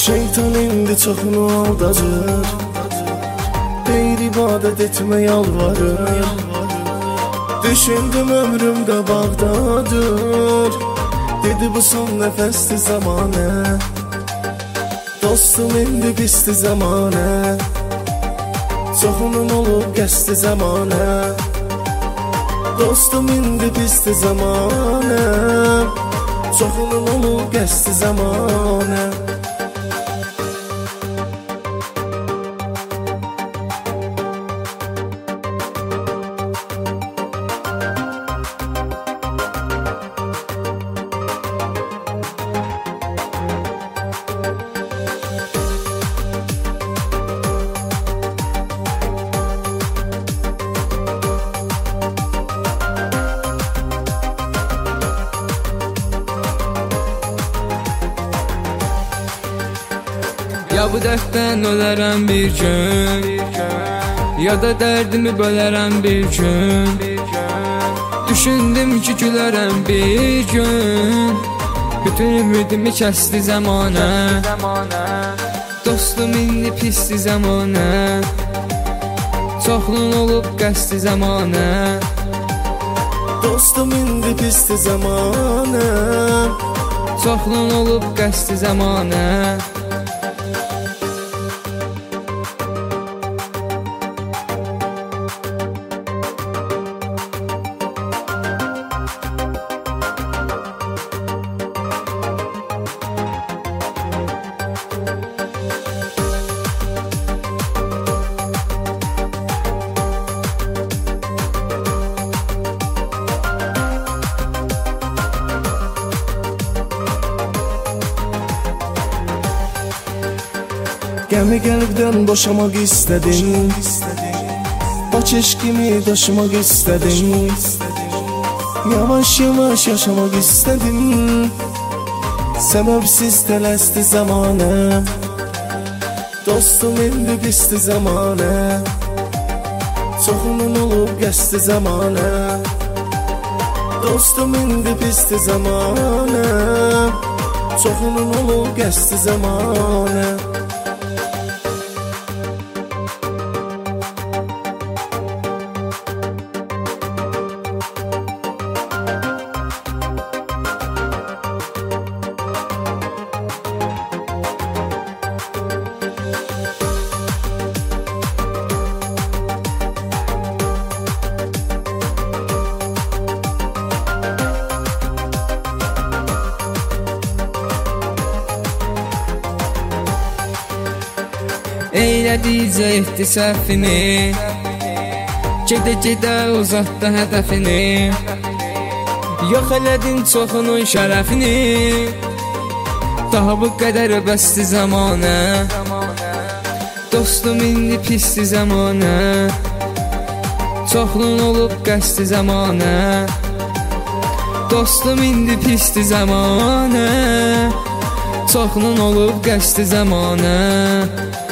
Şeytan indi çoxunu aldacır, deyir ibadət etmə yalvarır. Düşündüm ömrümdə bağdadır, dedi bu son nəfəsli zamanə. Dostum indi pisli zamanə, çoxunun olub qəsdi zamanə. Dostum indi pisli zamanə, çoxunun olub qəsdi zamanə. Ya bu dərddən ölərəm bir gün, ya da dərdimi bölərəm bir gün. Düşündüm ki gülərəm bir gün, bütün ümidimi kəsdi zamanə. Dostum indi pisli zamanə, çoxluğun olub qəsdi zamanə. Dostum indi pisli zamanə, çoxluğun olub qəsdi zamanə. Gəmi qəlbdən boşamaq istədim, baş eşqimi daşımaq istədim. Yavaş yavaş yaşamaq istədim, səbəbsiz tələsdi zamanə. Dostum indi pisli zamanə, çoxunun olub qəsdi zamanə. Dostum indi pisli zamanə, çoxunun olub qəsdi zamanə. Eylədicə etdi səhvini, gedə-gedə uzatdı hədəfini. Yox elədin çoxunun şərəfini, daha bu qədər bəsdi zamanə. Dostum indi pisli zamanə, çoxluğun olub qəsdi zamanə. Dostum indi pisli zamanə, çoxluğun olub qəsdi zamanə.